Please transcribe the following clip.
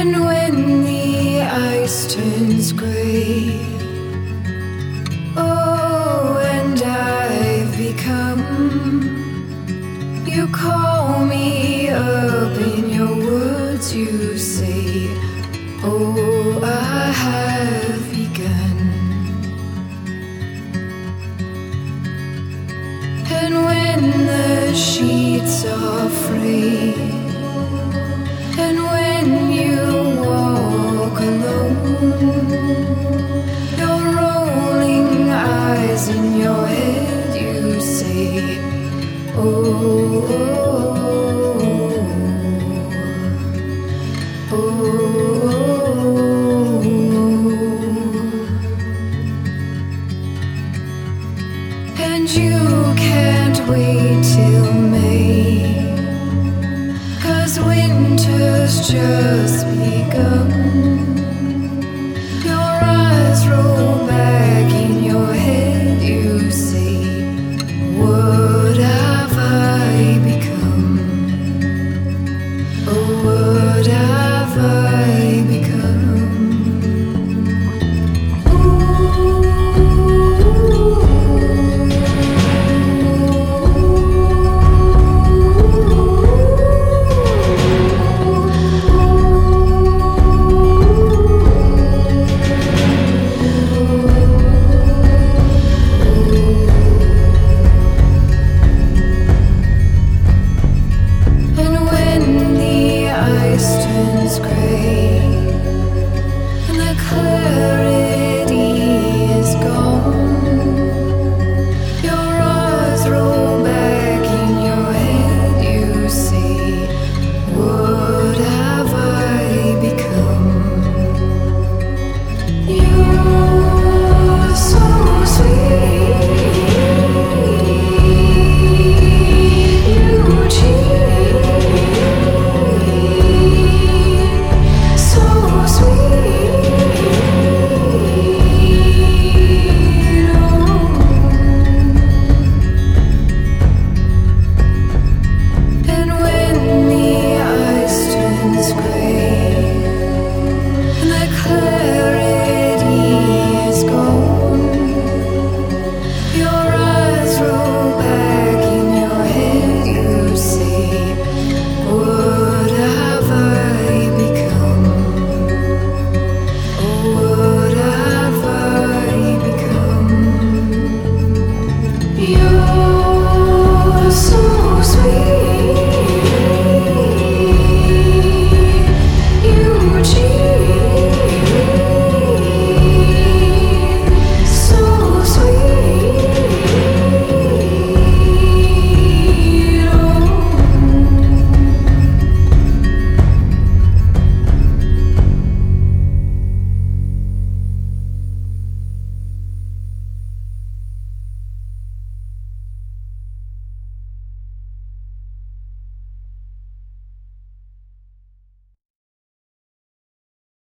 And when the ice turns gray, oh, and I've become, you call me up in your words, you say, oh, I have begun. And when the sheets are free, and when you walk alone, your rolling eyes in your head, you say, oh, oh, oh. And you can't wait till May, 'cause winter's just begun.